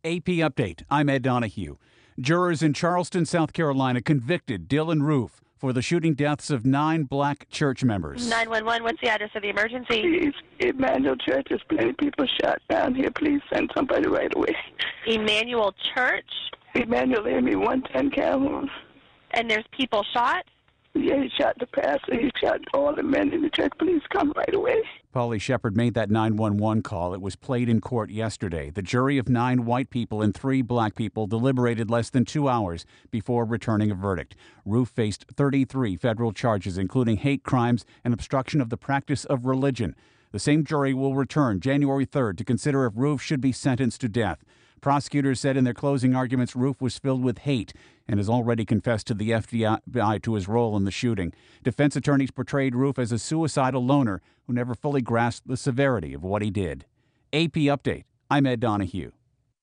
AP Update. I'm Ed Donahue. Jurors in Charleston, South Carolina convicted Dylan Roof for the shooting deaths of 9 black church members. 911, what's the address of the emergency? Please, Emmanuel Church, there's plenty of people shot down here. Please send somebody right away. Emmanuel Church? Emmanuel Amy, 110 Calhoun. And there's people shot? Yeah, he shot the pastor. He shot all the men in the church. Please come right away. Paulie Shepard made that 911 call. It was played in court yesterday. The jury of 9 white people and 3 black people deliberated less than 2 hours before returning a verdict. Roof faced 33 federal charges, including hate crimes and obstruction of the practice of religion. The same jury will return January 3rd to consider if Roof should be sentenced to death. Prosecutors said in their closing arguments Roof was filled with hate and has already confessed to the FBI to his role in the shooting. Defense attorneys portrayed Roof as a suicidal loner who never fully grasped the severity of what he did. AP Update. I'm Ed Donahue.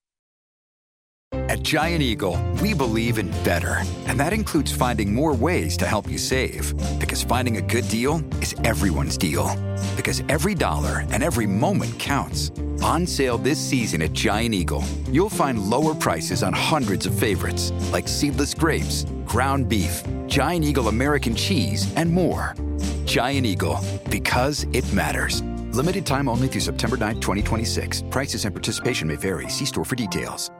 At Giant Eagle, we believe in better, and that includes finding more ways to help you save. Because finding a good deal is everyone's deal. Because every dollar and every moment counts. On sale this season at Giant Eagle, you'll find lower prices on hundreds of favorites, like seedless grapes, ground beef, Giant Eagle American cheese, and more. Giant Eagle, because it matters. Limited time only through September 9, 2026. Prices and participation may vary. See store for details.